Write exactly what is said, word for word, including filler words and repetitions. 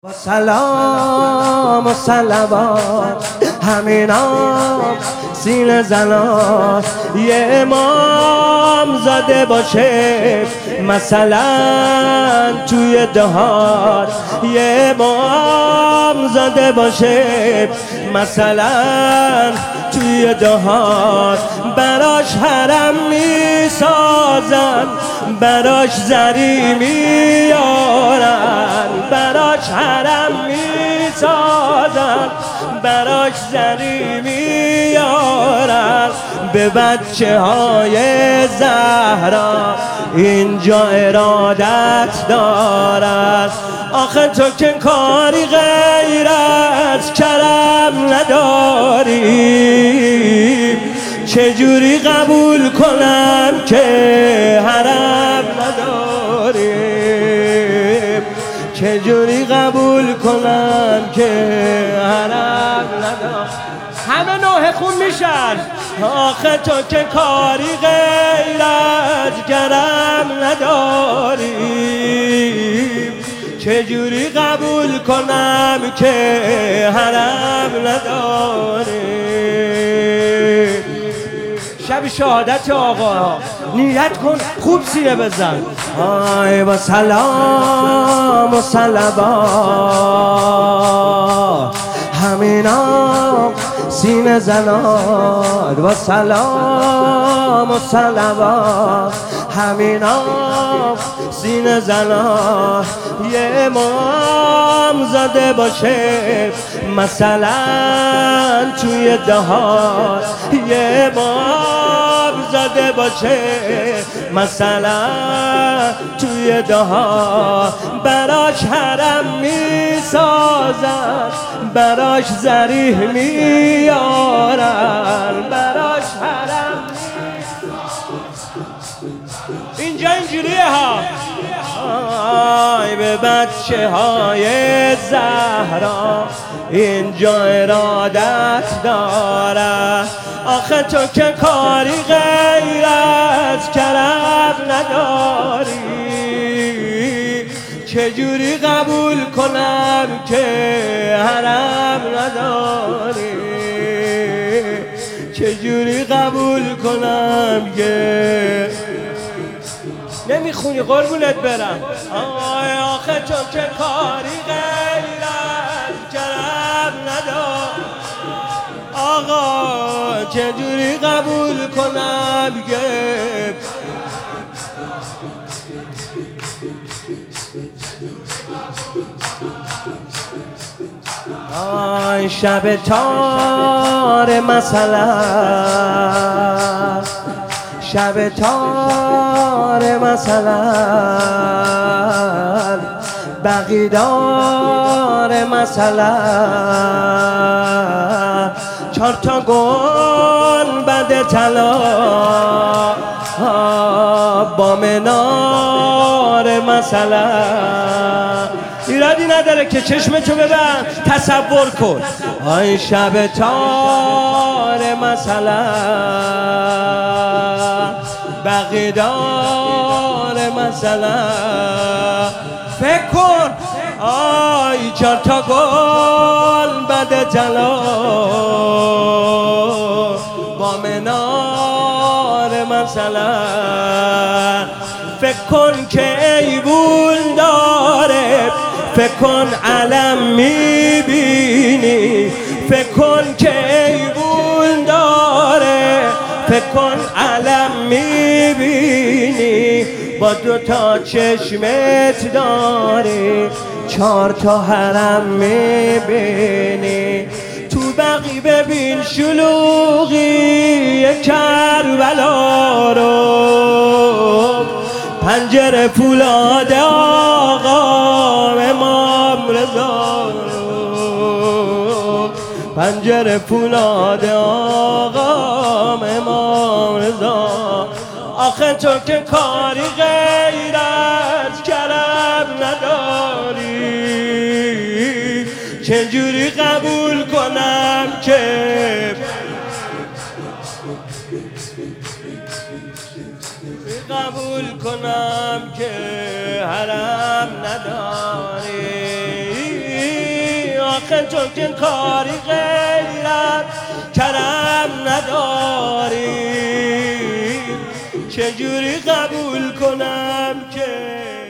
و سلام و صلوات همینام سینه زنان یه امام زاده باشه مثلا توی دهات، یه امام زاده باشه مثلا توی دهات، براش حرم میسازن، براش زری میارن، براش حرم میسازن، براش زری میارن. به بچه های زهرا اینجا ارادت دارد. آخه تو که کاری غیر از کرم نداری، چجوری قبول کنم که حرم نداریم؟ چجوری قبول کنم که حرم نداریم؟ همه نوح خون میشن. آخه تو که کاری غیر از کرم نداریم، چجوری قبول کنم که حرم نداریم؟ شب شهادت آقا نیت کن، خوب سینه بزن. آی با سلام و صلوات همینام سینه زنان، و سلام و صلوات همینام سینه زنان. یه امام زاده باشه مثلا توی دهات، یه امام زاده باشه مثلا توی دهات، براش حرم میسازن، براش زریح میارن، براش حرم. اینجا اینجوریه ها. آی به بچه های زهرا اینجا ارادت داره. آخه تو که کاری غیر از کرم نداری، چجوری قبول کنم که حرم نداری؟ چجوری قبول کنم که نمیخونی قربونت برم؟ آی آخه تو که کاری غیر از کرم نداری، آقا چجوری قبول کنم که آی شب تار مثلا، شب تار مثلا بغیدار مثلا، چار تا گل بد طلا با منار مثلا. ایرادی نداره که چشمتو ببند تصور کن. آی شب تار مثلا بغیدار مثلا، فکر کن آی چار تا گل بد طلا با منار مثلا. فکر کن که ایوون داره، فکر کن علم میبینی، فکر کن که ایوون داره، فکر کن علم میبینی، با دو تا چشمت داری چهار تا حرم میبینی. تو بقی ببین شلوغی کربلا رو، پنجره فولاد آقا امام رضا رو، پنجره فولاد آقا امام رضا. آخه تو که کاری غیر از کرم نداری، چجوری قبول کنم که قبول کنم که حرم نداری؟ آخه تو که کاری غیر از کرم نداری، چجوری قبول کنم که